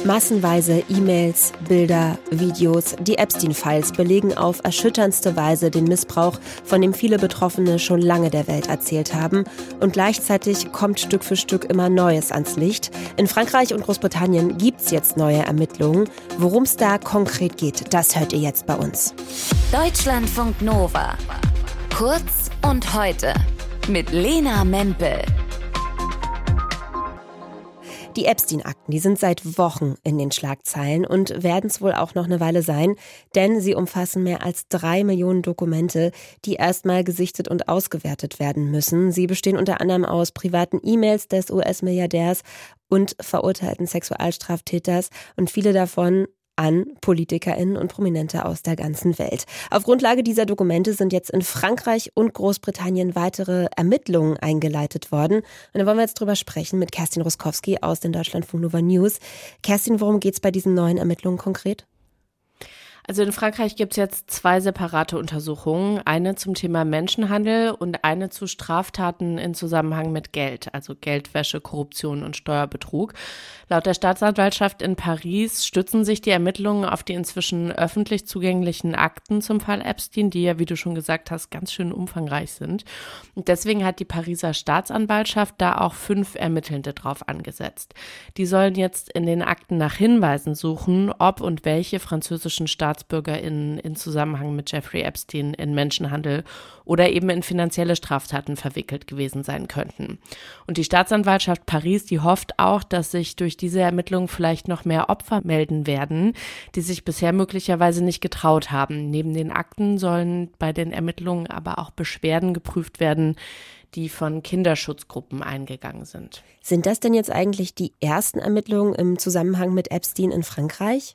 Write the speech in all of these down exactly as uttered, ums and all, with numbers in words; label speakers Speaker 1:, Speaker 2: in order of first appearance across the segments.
Speaker 1: Massenweise E-Mails, Bilder, Videos, die Epstein-Files belegen auf erschütterndste Weise den Missbrauch, von dem viele Betroffene schon lange der Welt erzählt haben. Und gleichzeitig kommt Stück für Stück immer Neues ans Licht. In Frankreich und Großbritannien gibt's jetzt neue Ermittlungen. Worum es da konkret geht, das hört ihr jetzt bei uns.
Speaker 2: Deutschlandfunk Nova. Kurz und heute mit Lena Mempel.
Speaker 1: Die Epstein-Akten, die sind seit Wochen in den Schlagzeilen und werden es wohl auch noch eine Weile sein, denn sie umfassen mehr als drei Millionen Dokumente, die erstmal gesichtet und ausgewertet werden müssen. Sie bestehen unter anderem aus privaten E-Mails des U S-Milliardärs und verurteilten Sexualstraftäters und viele davon an PolitikerInnen und Prominente aus der ganzen Welt. Auf Grundlage dieser Dokumente sind jetzt in Frankreich und Großbritannien weitere Ermittlungen eingeleitet worden. Und da wollen wir jetzt drüber sprechen mit Kerstin Ruskowski aus den Deutschlandfunk Nova News. Kerstin, worum geht es bei diesen neuen Ermittlungen konkret?
Speaker 3: Also in Frankreich gibt es jetzt zwei separate Untersuchungen, eine zum Thema Menschenhandel und eine zu Straftaten in Zusammenhang mit Geld, also Geldwäsche, Korruption und Steuerbetrug. Laut der Staatsanwaltschaft in Paris stützen sich die Ermittlungen auf die inzwischen öffentlich zugänglichen Akten zum Fall Epstein, die ja, wie du schon gesagt hast, ganz schön umfangreich sind. Und deswegen hat die Pariser Staatsanwaltschaft da auch fünf Ermittelnde drauf angesetzt. Die sollen jetzt in den Akten nach Hinweisen suchen, ob und welche französischen Staatsbürger StaatsbürgerInnen in Zusammenhang mit Jeffrey Epstein in Menschenhandel oder eben in finanzielle Straftaten verwickelt gewesen sein könnten. Und die Staatsanwaltschaft Paris, die hofft auch, dass sich durch diese Ermittlungen vielleicht noch mehr Opfer melden werden, die sich bisher möglicherweise nicht getraut haben. Neben den Akten sollen bei den Ermittlungen aber auch Beschwerden geprüft werden, die von Kinderschutzgruppen eingegangen sind.
Speaker 1: Sind das denn jetzt eigentlich die ersten Ermittlungen im Zusammenhang mit Epstein in Frankreich?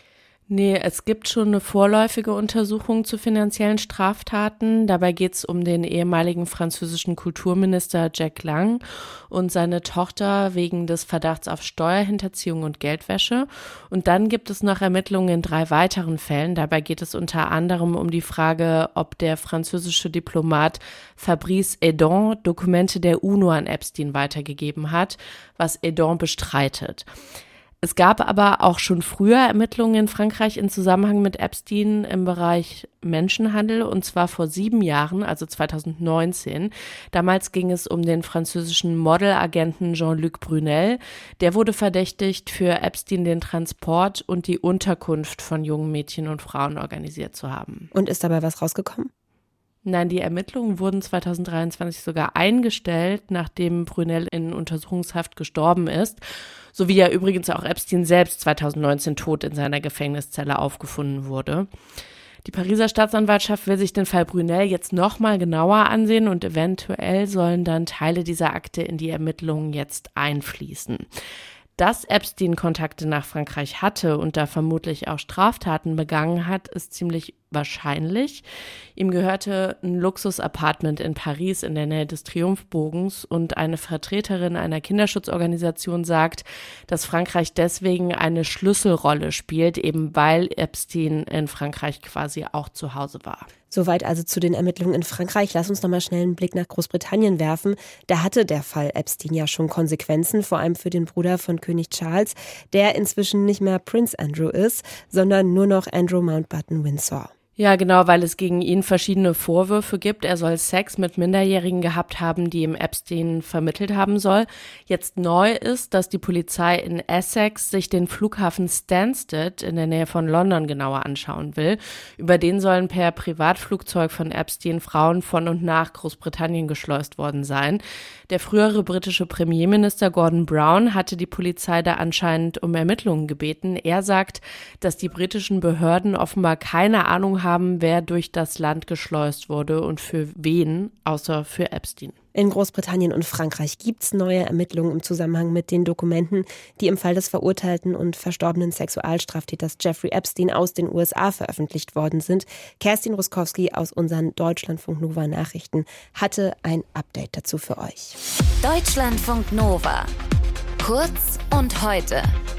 Speaker 3: Nee, es gibt schon eine vorläufige Untersuchung zu finanziellen Straftaten. Dabei geht es um den ehemaligen französischen Kulturminister Jack Lang und seine Tochter wegen des Verdachts auf Steuerhinterziehung und Geldwäsche. Und dann gibt es noch Ermittlungen in drei weiteren Fällen. Dabei geht es unter anderem um die Frage, ob der französische Diplomat Fabrice Hédon Dokumente der UNO an Epstein weitergegeben hat, was Hédon bestreitet. Es gab aber auch schon früher Ermittlungen in Frankreich in Zusammenhang mit Epstein im Bereich Menschenhandel, und zwar vor sieben Jahren, also zwanzig neunzehn. Damals ging es um den französischen Modelagenten Jean-Luc Brunel. Der wurde verdächtigt, für Epstein den Transport und die Unterkunft von jungen Mädchen und Frauen organisiert zu haben.
Speaker 1: Und ist dabei was rausgekommen?
Speaker 3: Nein, die Ermittlungen wurden zwanzig dreiundzwanzig sogar eingestellt, nachdem Brunel in Untersuchungshaft gestorben ist. So wie ja übrigens auch Epstein selbst zwanzig neunzehn tot in seiner Gefängniszelle aufgefunden wurde. Die Pariser Staatsanwaltschaft will sich den Fall Brunel jetzt nochmal genauer ansehen und eventuell sollen dann Teile dieser Akte in die Ermittlungen jetzt einfließen. Dass Epstein Kontakte nach Frankreich hatte und da vermutlich auch Straftaten begangen hat, ist ziemlich wahrscheinlich. Ihm gehörte ein Luxus-Apartment in Paris in der Nähe des Triumphbogens und eine Vertreterin einer Kinderschutzorganisation sagt, dass Frankreich deswegen eine Schlüsselrolle spielt, eben weil Epstein in Frankreich quasi auch zu Hause war.
Speaker 1: Soweit also zu den Ermittlungen in Frankreich. Lass uns noch mal schnell einen Blick nach Großbritannien werfen. Da hatte der Fall Epstein ja schon Konsequenzen, vor allem für den Bruder von König Charles, der inzwischen nicht mehr Prince Andrew ist, sondern nur noch Andrew Mountbatten Windsor.
Speaker 3: Ja, genau, weil es gegen ihn verschiedene Vorwürfe gibt. Er soll Sex mit Minderjährigen gehabt haben, die ihm Epstein vermittelt haben soll. Jetzt neu ist, dass die Polizei in Essex sich den Flughafen Stansted in der Nähe von London genauer anschauen will. Über den sollen per Privatflugzeug von Epstein Frauen von und nach Großbritannien geschleust worden sein. Der frühere britische Premierminister Gordon Brown hatte die Polizei da anscheinend um Ermittlungen gebeten. Er sagt, dass die britischen Behörden offenbar keine Ahnung haben, haben, wer durch das Land geschleust wurde und für wen, außer für Epstein.
Speaker 1: In Großbritannien und Frankreich gibt es neue Ermittlungen im Zusammenhang mit den Dokumenten, die im Fall des verurteilten und verstorbenen Sexualstraftäters Jeffrey Epstein aus den U S A veröffentlicht worden sind. Kerstin Ruskowski aus unseren Deutschlandfunk Nova Nachrichten hatte ein Update dazu für euch.
Speaker 2: Deutschlandfunk Nova. Kurz und heute.